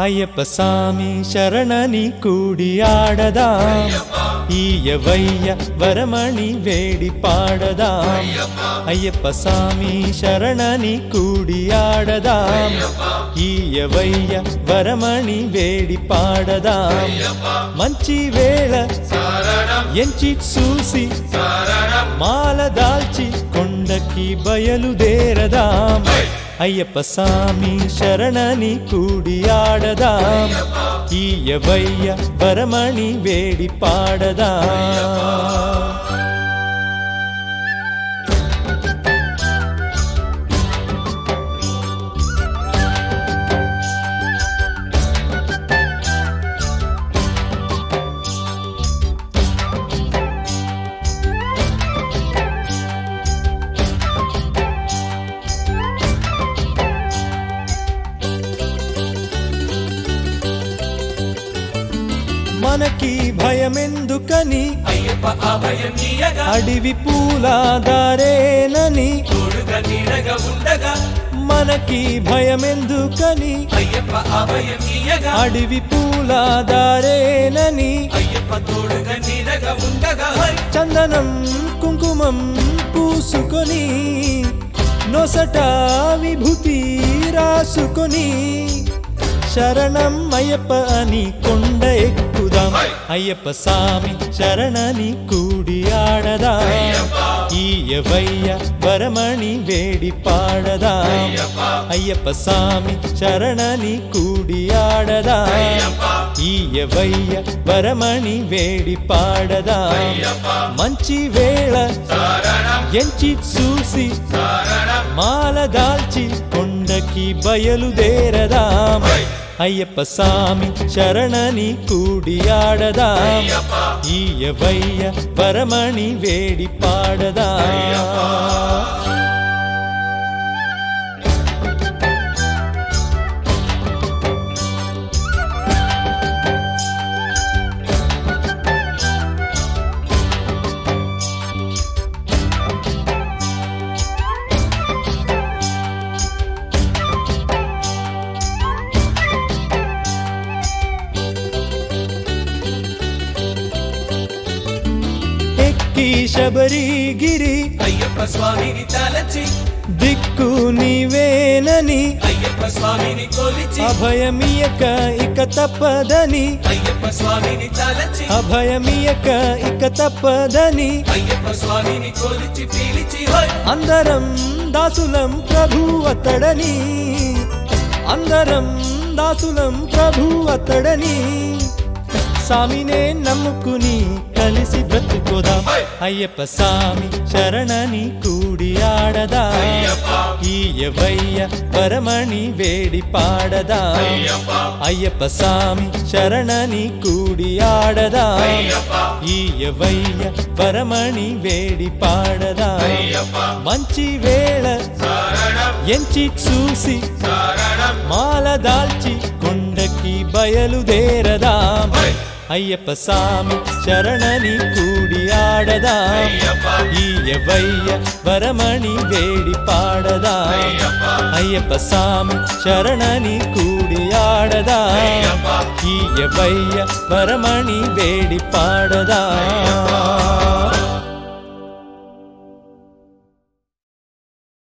అయ్యప్ప సామి శరణని కూడి ఆడదాం ఈయవయ్య వరమణి వేడి పాడదాం అయ్యప్ప సామి శరణని కూడి ఆడదాం ఈయవయ్య వరమణి వేడి పాడదాం మంచి వేళ ఎంచి చూసి మాల దాల్చి కొండకి బయలుదేరదాం అయ్యప్ప సామి శరణని కూడి ఆడదాం ఈయవయ్య వరమణి వేడి పాడదాం మనకి భయమెందుకని అయ్యప్ప అభయం నీయగా అడివి పూలాదారేనని తోడుగా నీడగా ఉండగా మనకి భయమెందుకని అయ్యప్ప అభయం నీయగా అడివి పూలాదారేనని అయ్యప్ప తోడుగా నీడగా ఉండగా చందనం కుంకుమం పూసుకొని నొసట విభూతి రాసుకొని శరణం అయ్యప్ప అని కొండ ఎక్కుదాం అయ్యప్ప సామి శరణని కూడి ఆడదాం ఈయవయ్య వరమణి వేడి పాడదాం అయ్యప్ప సామి శరణని కూడి ఆడదాం ఈయవయ్య వరమణి వేడి పాడదాం మంచి వేళ ఎంచి చూసి మాల దాల్చి కొండకి బయలుదేరదాం అయ్యప్ప సామి శరణని కూడి ఆడదాం ఈయవయ్య వరమణి వేడి పాడదాం శబరిగిరి అయ్యప్ప స్వామిని తలచి దిక్కు నీవేనని అయ్యప్ప స్వామిని కొలిచి అభయమియక ఇక తప్పదని అయ్యప్ప స్వామిని తలచి అభయమియక ఇక తప్పదని అయ్యప్ప స్వామిని కొలిచి పీలిచి అందరం దాసులం ప్రభు అతడని అందరం దాసులం ప్రభు అతడని సామినే నమ్ముకుని కలిసి బ్రతుకుదాం అయ్యప్ప సామి శరణని కూడి ఆడదాం ఈయవయ్య వరమణి వేడి పాడదాం అయ్యప్ప సామి శరణని కూడి ఆడదాం ఈయవయ్య వరమణి వేడి పాడదాం మంచి వేళ ఎంచి చూసి మాల దాల్చి కొండకి బయలుదేరదాం అయ్యప్ప సామి శరణని కూడి ఆడదాం ఈయవయ్య వరమణి వేడి పాడదాం అయ్యప్ప సామి శరణని కూడి ఆడదాం ఈయవయ్య వరమణి వేడి పాడదాం